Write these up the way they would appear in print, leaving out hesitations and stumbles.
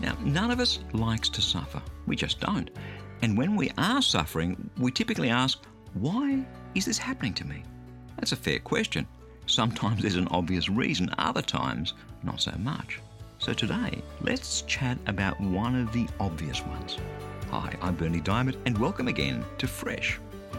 Now, none of us likes to suffer. We just don't. And when we are suffering, we typically ask, why is this happening to me? That's a fair question. Sometimes there's an obvious reason, other times not so much. So today, let's chat about one of the obvious ones. Hi, I'm Bernie Diamond, and welcome again to Fresh.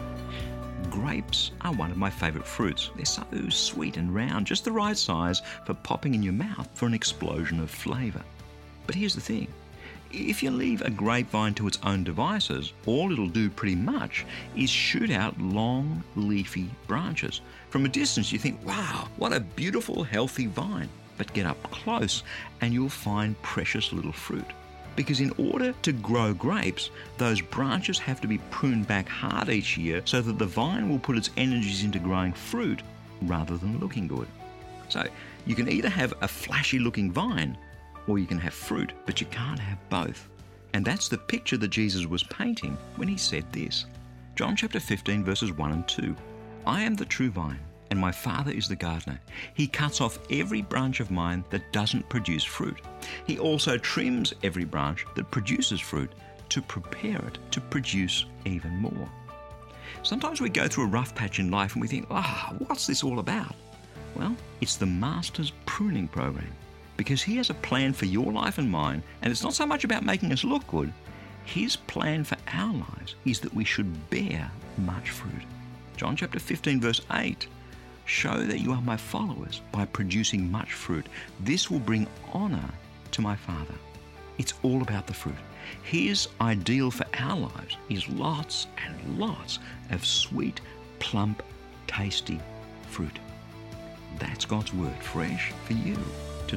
Grapes are one of my favourite fruits. They're so sweet and round, just the right size for popping in your mouth for an explosion of flavour. But here's the thing. If you leave a grapevine to its own devices, all it'll do pretty much is shoot out long, leafy branches. From a distance you think, wow, what a beautiful, healthy vine. But get up close and you'll find precious little fruit. Because in order to grow grapes, those branches have to be pruned back hard each year so that the vine will put its energies into growing fruit rather than looking good. So you can either have a flashy looking vine or you can have fruit, but you can't have both. And that's the picture that Jesus was painting when he said this. John chapter 15 verses 1 and 2. I am the true vine, and my Father is the gardener. He cuts off every branch of mine that doesn't produce fruit. He also trims every branch that produces fruit to prepare it to produce even more. Sometimes we go through a rough patch in life and we think, what's this all about? Well, it's the Master's pruning program. Because he has a plan for your life and mine, and it's not so much about making us look good. His plan for our lives is that we should bear much fruit. John chapter 15 verse 8. Show that you are my followers by producing much fruit. This will bring honour to my Father. It's all about the fruit. His ideal for our lives is lots and lots of sweet, plump, tasty fruit. That's God's word fresh for you today.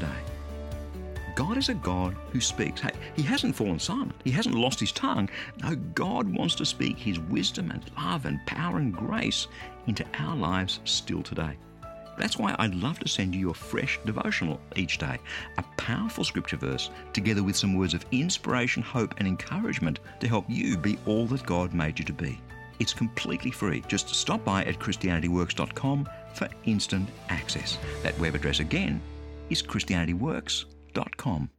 God is a God who speaks. Hey, he hasn't fallen silent. He hasn't lost his tongue. No, God wants to speak his wisdom and love and power and grace into our lives still today. That's why I'd love to send you your fresh devotional each day, a powerful scripture verse together with some words of inspiration, hope and encouragement to help you be all that God made you to be. It's completely free. Just stop by at ChristianityWorks.com for instant access. That web address again is ChristianityWorks.com.